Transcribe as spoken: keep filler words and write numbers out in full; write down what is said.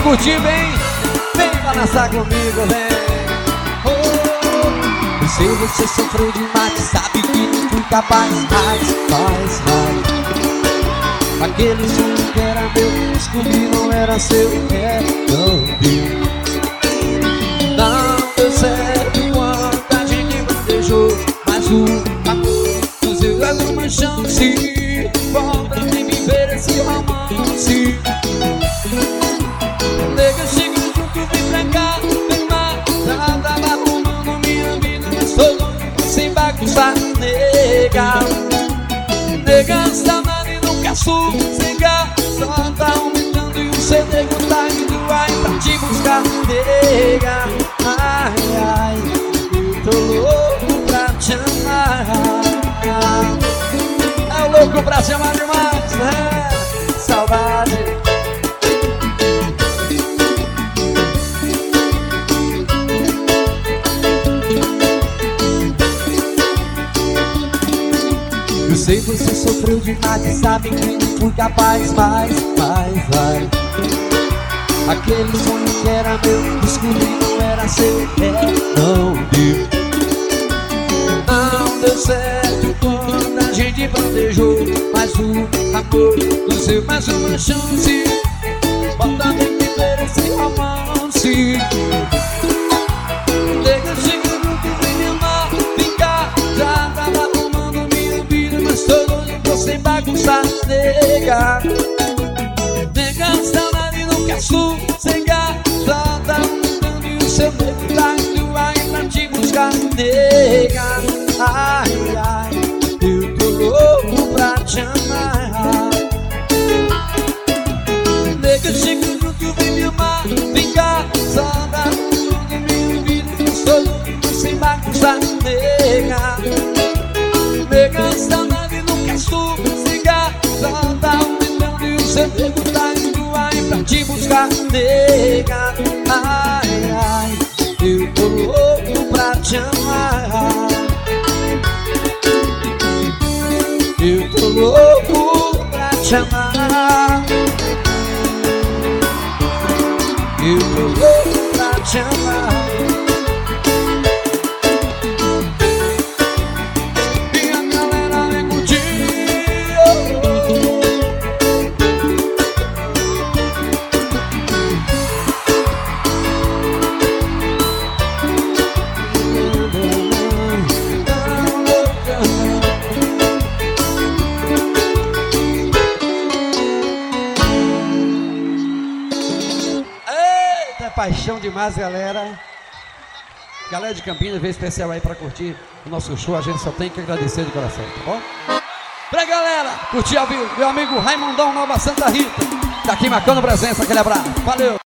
curtir, vem, vem balançar comigo, vem. Oh, eu sei você sofreu demais, sabe que não fui capaz, mas, mas, mas aquele sonho que era meu, descobri não era seu, é, não deu. Não deu certo quando a gente planejou, mas o amor nos deu mais uma chance. Volta pra mim viver esse romance. Nega, chega junto, vem pra cá, vem lá. Já tava arrumando minha vida, mas tô longe sem bagunçar. Nega, nega, saudade nunca sossega. Só tá aumentando e o seu nego tá indo aí pra te buscar. Nega, ai, ai, eu tô louco pra te amar. É o louco pra te amar demais, né? Saudade. Eu sei você sofreu demais e sabe que não fui capaz, mas, mas, vai. Aquele sonho que era meu, descobri não era seu, é, não deu. Não deu certo quando a gente planejou, mas o amor nos deu mais uma chance. Bota a gente viver esse romance. Nega, chega junto e vem me amar. Vem cá, já tava arrumando minha vida, mas tô longe, tô sem bagunçar. Nega, nega, saudade nunca sossegar. Só tá aumentando e o seu nego tá indo aí pra te buscar. Nega, ai, ai, eu tô louco pra te amar. Nega, chega junto, vem me amar. Vem cá, só dá tudo minha vida, estou louco sem bagunçar. Nega, nega, saudade nunca sossegar. Só tá aumentando e o seu nego tá indo aí pra te buscar. Nega, ai, ai, eu tô louco pra te amar. Eu tô louco pra te amar. Eu tô louco pra te amar. E a galera vem curtir. Paixão demais, galera. Galera de Campinas, veio especial aí pra curtir o nosso show. A gente só tem que agradecer de coração, tá bom? Pra galera, curtir ao vivo, meu amigo Raimundão Nova Santa Rita, tá aqui marcando presença, aquele abraço, valeu!